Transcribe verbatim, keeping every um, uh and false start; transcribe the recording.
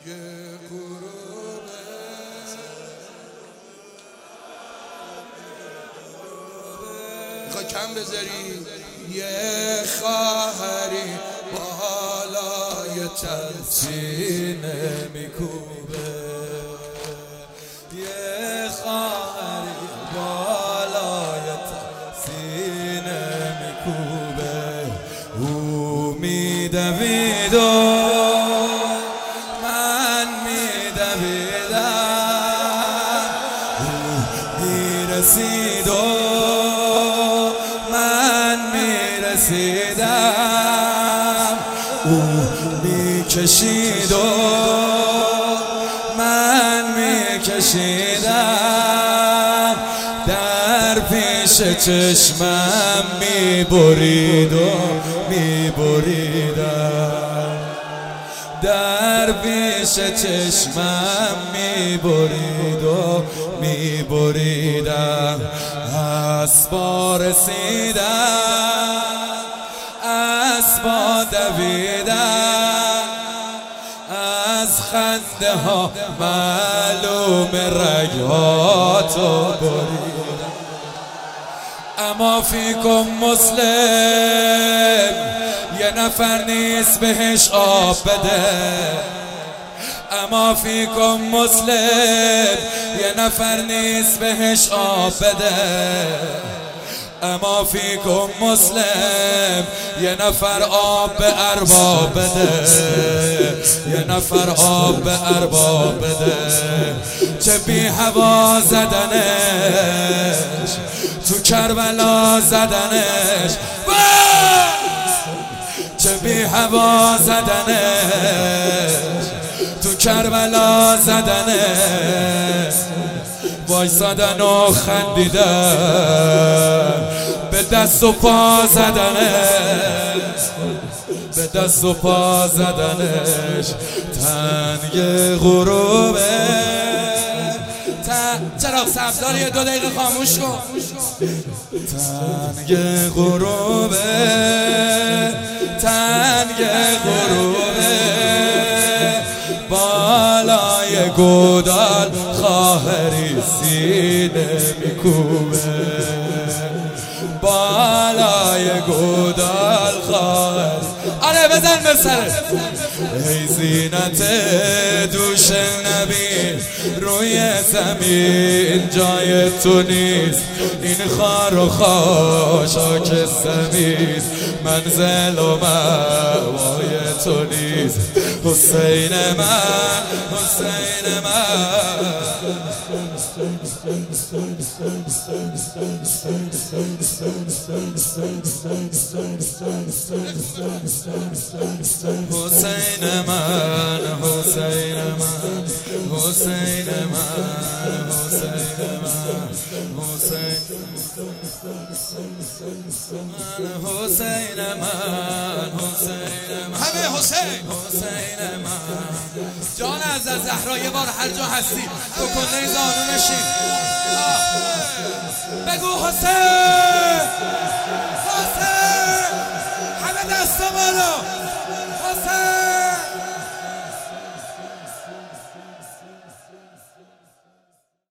میخوای کم بذاری یه خواهری بالای سینه میکوبه، یه خواهری بالای سینه میکوبه. او میدوید و من میدویدم، او میرسید و من میرسیدم، او میکشید و من میکشیدم، در پیش چشمم میبرید و میبریدم، در پیش چشمم میبرید و میبریدم. اسبا رسیدم، اسبا دویدم، از خنده ها معلوم رگهاتو بریدم. اما فیکم مسلم یه نفر نیست بهش آب بده، اما فیکم مسلم یه نفر نیست بهش آب بده، اما فیکم مسلم یه نفر آب به ارباب بده، یه نفر آب به ارباب بده. چه بی هوا زدنش تو کربلا زدنش، چه بی هوا زدنش تو کربلا زدنش. وایسادن و خندیدن به دست و پا زدنش، به دست و پا زدنش. تنگ غروبه چراغ سبزدار یه دو دقیقه خاموش کن. تنگ غروبه، تنگ غروبه، بالای گودال خواهری سینه میکوبه، بالای گودال خواهری. آره بزن به سرت. ای زینت دوش نبی روی زمین جای تو نیست، این خار و خاشاک زمین منزل و مأوای تو نیست. حسین من، حسین من، حسین من، حسین من، حسین من، حسین من، حسین من، حسین من، حسین من، همه حسین، حسین من. جان از زهرا یه بار هر جا هستی تو کنه زانو نشین بگو حسین، حسین، همه دست بالا، حسین.